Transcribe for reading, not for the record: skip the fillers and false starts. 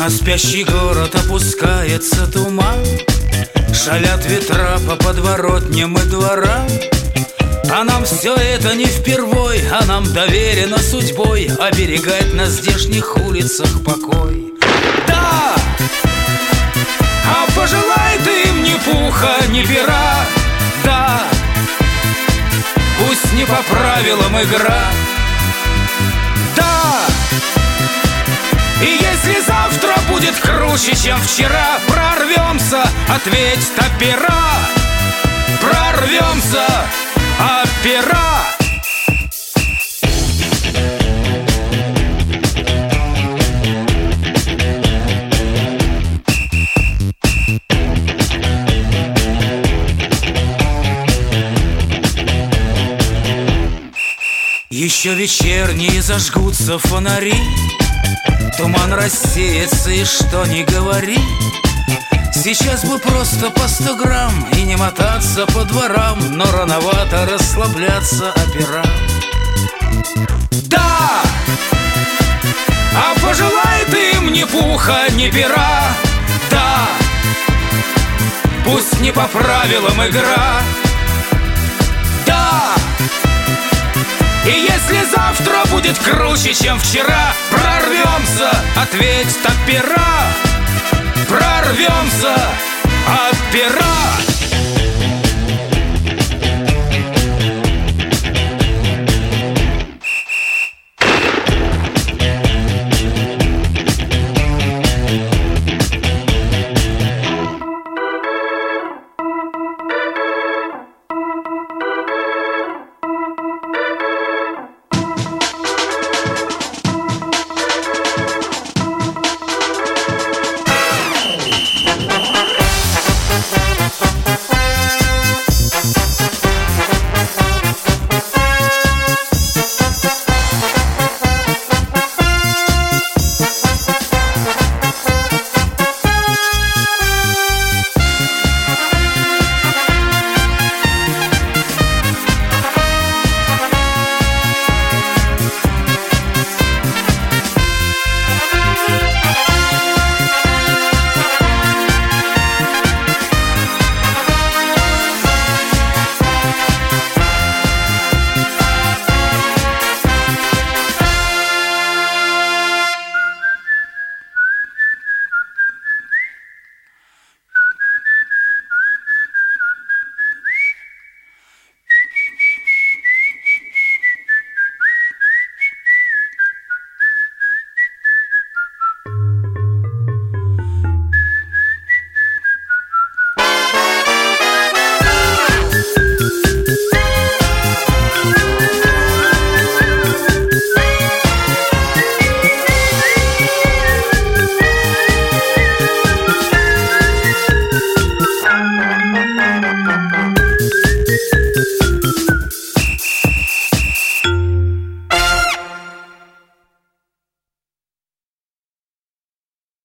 На спящий город опускается туман, шалят ветра по подворотням и дворам. А нам все это не впервой, а нам доверено судьбой оберегать на здешних улицах покой. Да! А пожелай ты им ни пуха, ни пера. Да! Пусть не по правилам игра. Да! И если завтра будет круче, чем вчера, прорвемся, ответь, опера. Прорвемся, опера. Еще вечерние зажгутся фонари, туман рассеется, и что ни говори, сейчас бы просто по 100 грамм и не мотаться по дворам, но рановато расслабляться, опера. Да! А пожелай ты им ни пуха, ни пера. Да! Пусть не по правилам игра. Да! И если завтра будет круче, чем вчера, прорвемся, ответь, опера. Прорвемся, опера.